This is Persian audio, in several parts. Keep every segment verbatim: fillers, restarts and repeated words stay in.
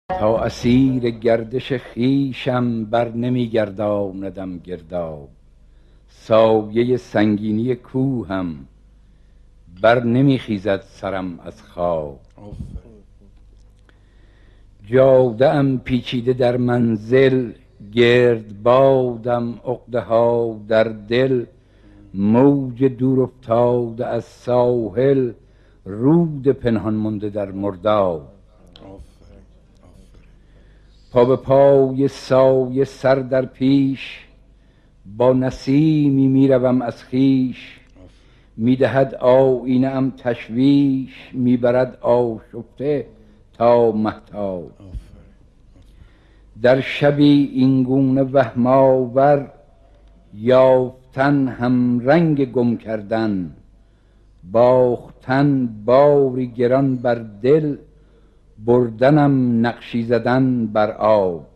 تا اسیر گردش خویشم بر نمی گرداندم گرداب، سایه سنگینی کوهم بر نمی خیزد سرم از خواب. جاده ام پیچیده در منزل، گرد بادم عقده ها در دل. موج دور افتاده از ساحل، رود پنهان مانده در مرداب. پا به پای سایه سر در پیش، با نسیمی میروم از خویش. میدهد آیینه ام تشویش، میبرد آشفته تا مهتاب. در شبی اینگونه وهم آور، یافتن هم رنگ گم کردن. باختن باری گران بر دل، بردنم نقشی زدن بر آب.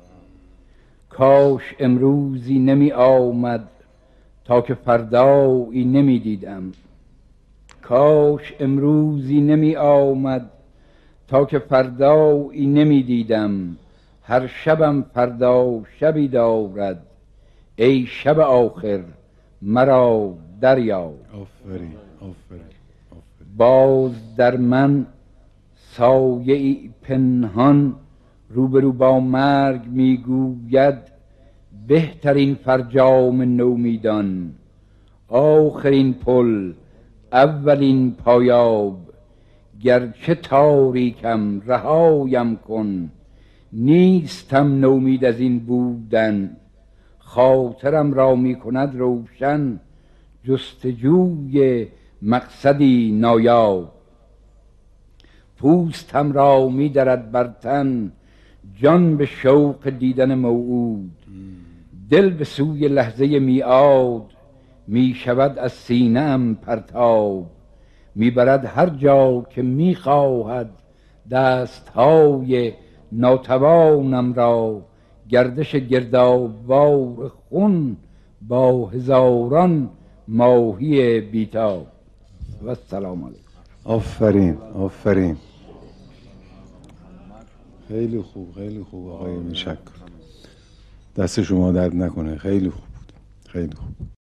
کاش امروزی نمی آمد تا که فردایی نمی دیدم. کاش امروزی نمی آمد تا که فردایی نمی دیدم. هر شبم فردا شبی دارد، ای شب آخر مرا دریاب. آفرین آفرین آفرین. باز در من سایه ای پنهان، روبرو با مرگ میگوید بهترین فرجام نومیدان. آخرین پل اولین پایاب، گرچه تاریکم رهایم کن. نیستم نومید از این بودن، خاطرم را می کند روشن جستجوی مقصدی نایاب. پوستم را می درد بر تن، جان به شوق دیدن موعود. دل به سوی لحظه میعاد، می شود از سینه ام پرتاب. می برد هر جا که می خواهد دستهای ناتوانم را. گردش گردابوار خون با هزاران ماهی بیتاب. و السلام علیکم. آفرین آفرین. خیلی خوب خیلی خوب آقای میشک. دست شما درد نکنه. خیلی خوب بود. خیلی خوب.